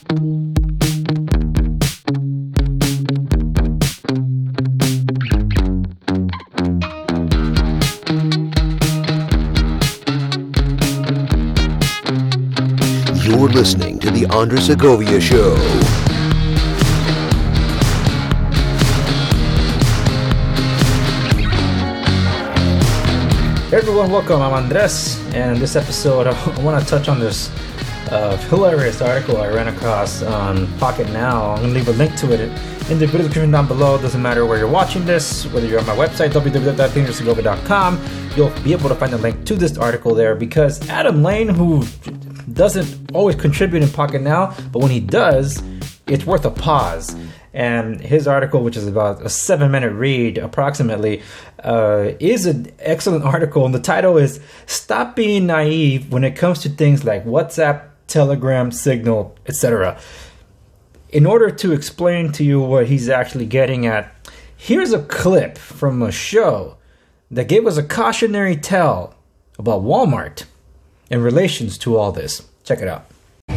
You're listening to The Andres Segovia Show. Hey everyone, welcome. I'm Andres, and this episode I want to touch on this hilarious article I ran across on Pocket Now. I'm going to leave a link to it in the video description down below. It doesn't matter where you're watching this, whether you're on my website, www.theandressegovia.com, you'll be able to find a link to this article there, because Adam Lane, who doesn't always contribute in Pocket Now, but when he does, it's worth a pause. And his article, which is about a 7-minute read approximately, is an excellent article. And the title is "Stop Being Naive When It Comes to Things Like WhatsApp, Telegram, Signal, etc." In order to explain to you what he's actually getting at, here's a clip from a show that gave us a cautionary tale about Walmart in relations to all this. Check it out.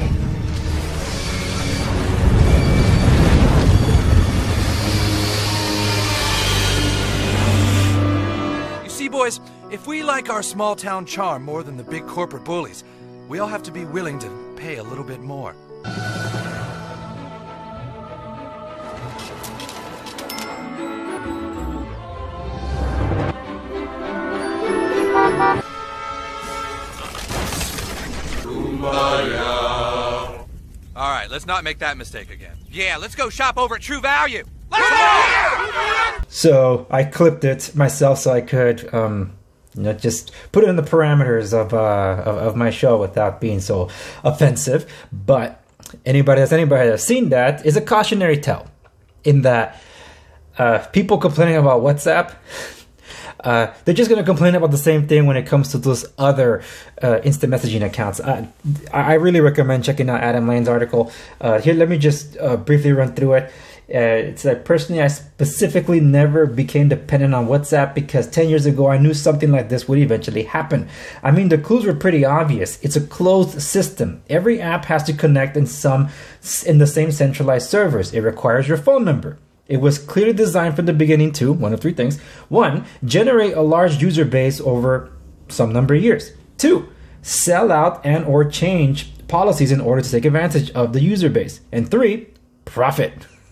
Boys, if we like our small town charm more than the big corporate bullies, we all have to be willing to pay a little bit more. All right, let's not make that mistake again. Yeah, let's go shop over at True Value. Let's go! So I clipped it myself so I could, just put it in the parameters of my show without being so offensive. But anybody that's seen that is a cautionary tale, in that people complaining about WhatsApp, they're just going to complain about the same thing when it comes to those other instant messaging accounts. I really recommend checking out Adam Lane's article. Here, let me just briefly run through it. It's like, personally, I specifically never became dependent on WhatsApp because 10 years ago, I knew something like this would eventually happen. I mean, the clues were pretty obvious. It's a closed system. Every app has to connect in the same centralized servers. It requires your phone number. It was clearly designed from the beginning to, one of three things. 1, generate a large user base over some number of years. 2, sell out and or change policies in order to take advantage of the user base. And 3, profit.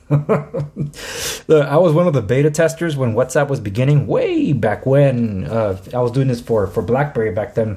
I was one of the beta testers when WhatsApp was beginning, way back when. I was doing this for BlackBerry back then.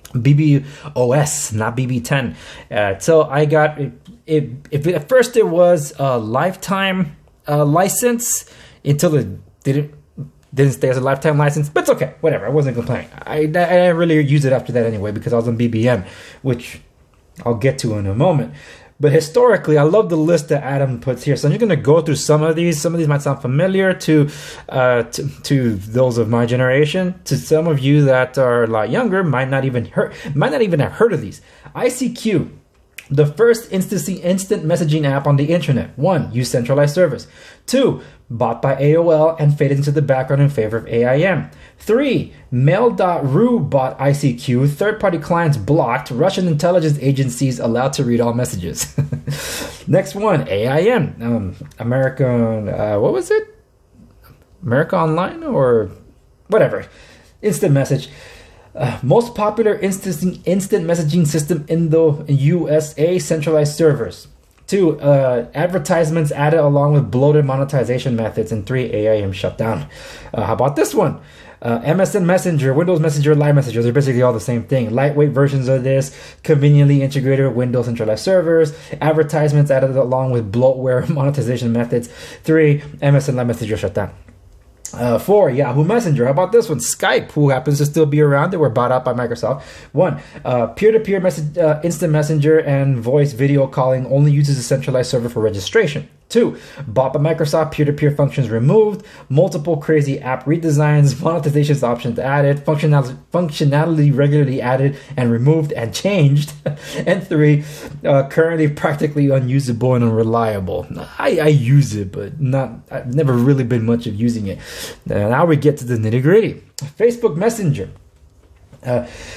BBOS, not BB10. So I got it. At first it was a lifetime license until it didn't stay as a lifetime license, but it's okay, whatever. I wasn't complaining. I didn't really use it after that anyway because I was on BBM, which I'll get to in a moment. But historically, I love the list that Adam puts here. So I'm just going to go through some of these. Some of these might sound familiar to those of my generation. To some of you that are a lot younger, might not even have heard of these. ICQ, the first instant messaging app on the internet. 1, use centralized servers. 2, bought by AOL and faded into the background in favor of AIM. 3, Mail.ru bought ICQ. Third-party clients blocked. Russian intelligence agencies allowed to read all messages. Next one, AIM. American, what was it? America Online or whatever. Instant message. Most popular instant messaging system in the USA, centralized servers. 2, advertisements added along with bloated monetization methods. And 3, AIM shut down. How about this one? MSN Messenger, Windows Messenger, Live Messenger, they're basically all the same thing. Lightweight versions of this, conveniently integrated with Windows centralized servers, advertisements added along with bloatware monetization methods. 3, MSN Live Messenger shut down. 4, Yahoo Messenger. How about this one? Skype, who happens to still be around. They were bought out by Microsoft. 1, peer-to-peer instant messenger and voice video calling only uses a centralized server for registration. 2, bought by Microsoft, peer-to-peer functions removed, multiple crazy app redesigns, monetization options added, functionality regularly added and removed and changed. And 3, currently practically unusable and unreliable. I use it, but I've never really been much of using it. Now we get to the nitty-gritty. Facebook Messenger.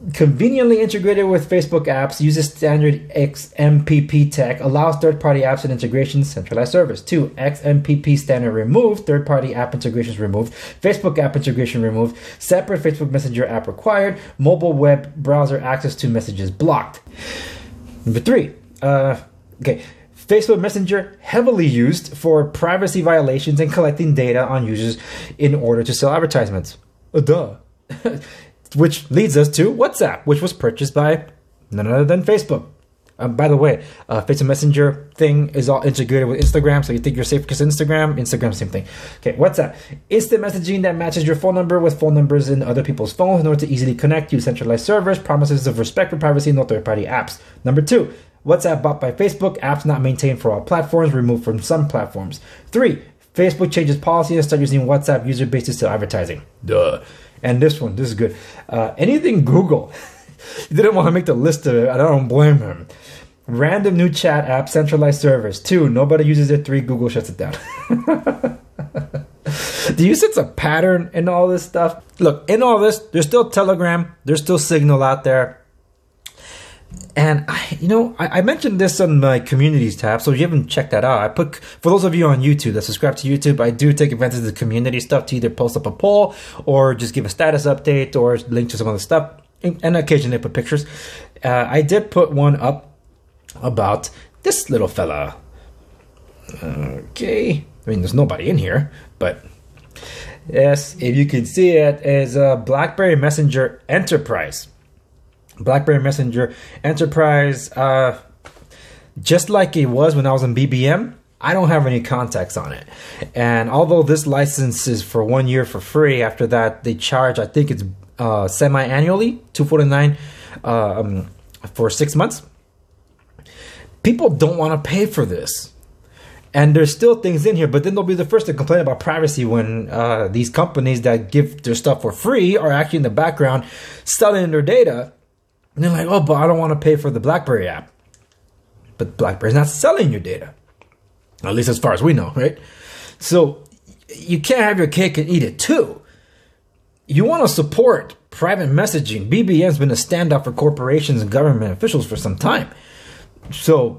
conveniently integrated with Facebook apps, uses standard XMPP tech, allows third-party apps and integrations, centralized service. 2, XMPP standard removed, third-party app integrations removed, Facebook app integration removed, separate Facebook Messenger app required, mobile web browser access to messages blocked. Number 3, Facebook Messenger heavily used for privacy violations and collecting data on users in order to sell advertisements. Duh. Which leads us to WhatsApp, which was purchased by none other than Facebook. By the way, Facebook Messenger thing is all integrated with Instagram, so you think you're safe because Instagram, same thing. Okay, WhatsApp. Instant messaging that matches your phone number with phone numbers in other people's phones in order to easily connect you. Centralized servers, promises of respect for privacy, no third-party apps. Number 2, WhatsApp bought by Facebook, apps not maintained for all platforms, removed from some platforms. 3, Facebook changes policy and start using WhatsApp user base to sell advertising. Duh. And this is good. Anything Google. He didn't want to make the list of it. I don't blame him. Random new chat app, centralized servers. 2, nobody uses it. 3, Google shuts it down. Do you sense a pattern in all this stuff? Look, in all this, there's still Telegram. There's still Signal out there. And I mentioned this on my communities tab, so if you haven't checked that out, for those of you on YouTube that subscribe to YouTube, I do take advantage of the community stuff to either post up a poll or just give a status update or link to some other stuff, and occasionally put pictures. I did put one up about this little fella. Okay, I mean there's nobody in here, but yes, if you can see it, is a BlackBerry Messenger Enterprise. BlackBerry Messenger Enterprise, just like it was when I was on BBM, I don't have any contacts on it. And although this license is for 1 year for free, after that they charge, I think it's semi-annually, $249 for 6 months. People don't want to pay for this. And there's still things in here, but then they'll be the first to complain about privacy when these companies that give their stuff for free are actually in the background selling their data. And they're like, oh, but I don't want to pay for the BlackBerry app. But BlackBerry's not selling your data. At least as far as we know, right? So you can't have your cake and eat it too. You want to support private messaging. BBM's been a standout for corporations and government officials for some time. So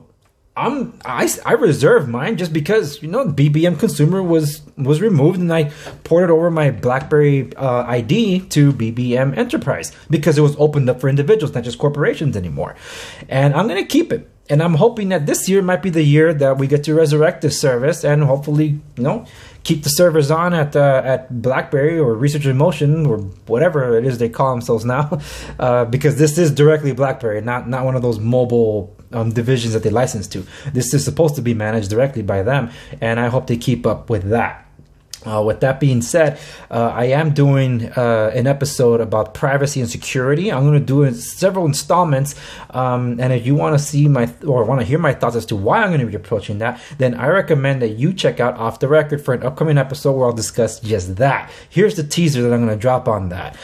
I reserved mine just because, BBM Consumer was removed, and I ported over my BlackBerry ID to BBM Enterprise because it was opened up for individuals, not just corporations anymore. And I'm going to keep it. And I'm hoping that this year might be the year that we get to resurrect this service and hopefully, keep the servers on at BlackBerry or Research in Motion or whatever it is they call themselves now, because this is directly BlackBerry, not one of those mobile divisions that they license to. This is supposed to be managed directly by them, and I hope they keep up with that. With that being said, I am doing an episode about privacy and security. I'm going to do several installments, and if you want to see want to hear my thoughts as to why I'm going to be approaching that, then I recommend that you check out Off the Record for an upcoming episode where I'll discuss just that. Here's the teaser that I'm going to drop on that.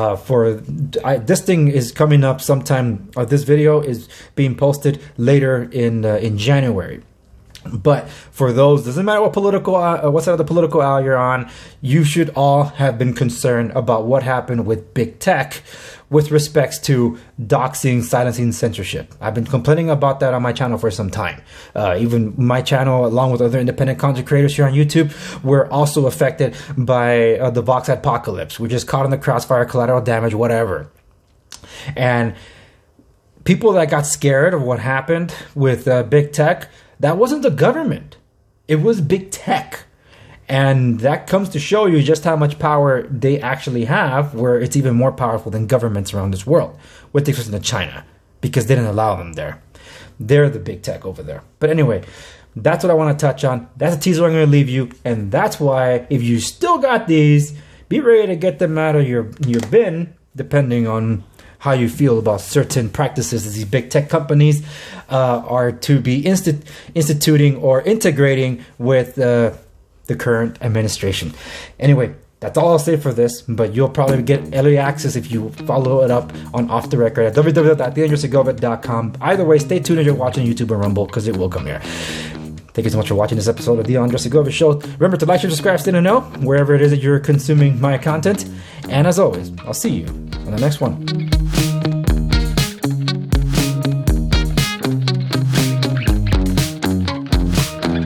This thing is coming up sometime. This video is being posted later in January. But for those, doesn't matter what side of the political aisle you're on, you should all have been concerned about what happened with big tech with respects to doxing, silencing, censorship. I've been complaining about that on my channel for some time. Even my channel, along with other independent content creators here on YouTube, were also affected by the Vox apocalypse. We're just caught in the crossfire, collateral damage, whatever. And people that got scared of what happened with big tech, that wasn't the government. It was big tech. And that comes to show you just how much power they actually have, where it's even more powerful than governments around this world, with the exception of China, because they didn't allow them there. They're the big tech over there. But anyway, that's what I want to touch on. That's a teaser I'm going to leave you. And that's why, if you still got these, be ready to get them out of your bin, depending on how you feel about certain practices that these big tech companies are to be instituting or integrating with the current administration. Anyway, that's all I'll say for this, but you'll probably get early access if you follow it up on Off the Record at www.theandresegovia.com. Either way, stay tuned if you're watching YouTube or Rumble, because it will come here. Thank you so much for watching this episode of The Andre Segovia Show. Remember to like, share, subscribe, stay to know wherever it is that you're consuming my content. And as always, I'll see you on the next one.